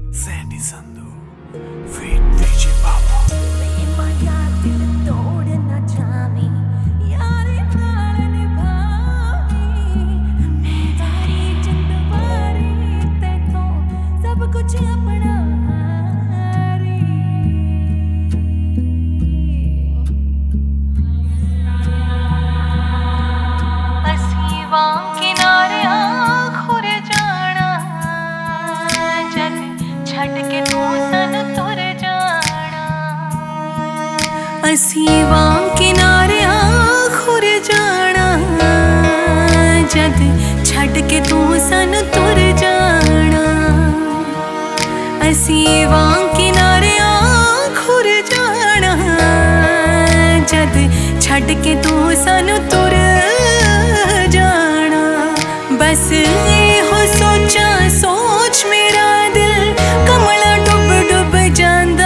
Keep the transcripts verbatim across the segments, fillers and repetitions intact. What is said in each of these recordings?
Sandy Sandhu, feat D J Baba. माया दिल तोड़ ना जावी यारे नाल निभावी मैं वारी जिंदवारी तेथों सब कुछ अपना हारी असी वां किनारे खुर जाना जग छड़ के तू सन तुर जाना असी वां किनारे खुर जाना जग छड़ के तू सन तुर जाना असी वां किनारे खुर जाना जग छड़ के तू सन तुर जाना बस हो सोचा सोच मेरा दिल कमला डुब डुब जांदा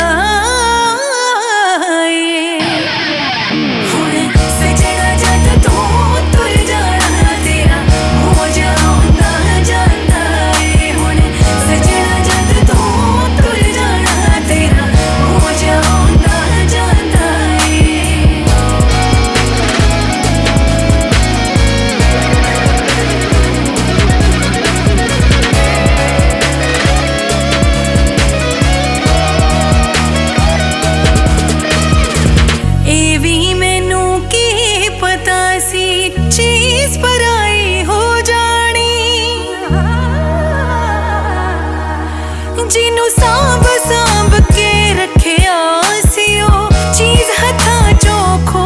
जिन्नू सांभ सांभ के रखिया सी ओ चीज हथा चो खो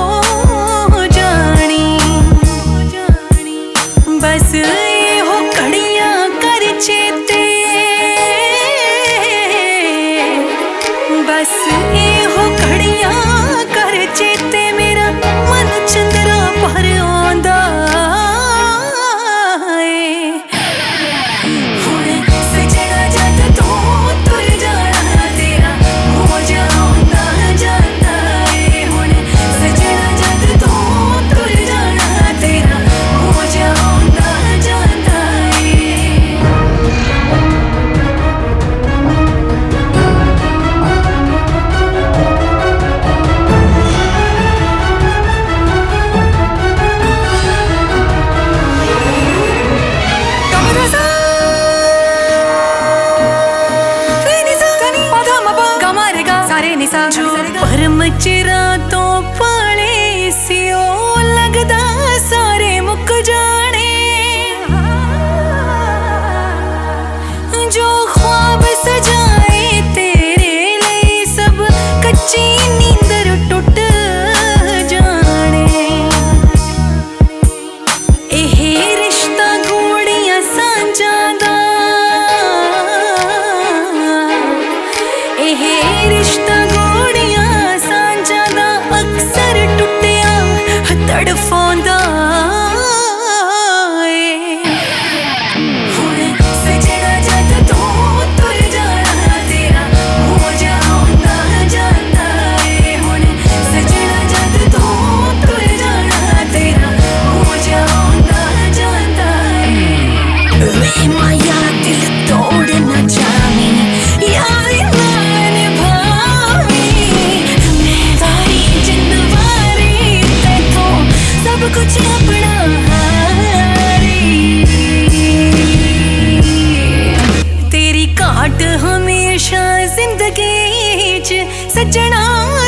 जानी बस हो कड़ियां कर चेते बस हो कड़ियां कर चेते मेरा मन चंद्रा पर आंदा परम चिरा तो पाले सियो लगदा सारे मुक जाने जो ख्वाब सजाए तेरे लिए सब कच्ची नींदर टुट जाने एहे रिश्ता घोड़ियां सांझां दा एहे रिश्ता तड़फांदा हुण सजना जद तू तुर जाना तेरा हो जाऊंदा जांदा ए हुण सजना जद तू तुर जाना तेरा हो जाऊंदा जांदा ए वे माया दिल तोड़ ना जावी यारी नाल निभावी मैं वारी जिंदवारी सब कुछ अपना हारी तेरी घाट हमेशा जिंदगी च सजना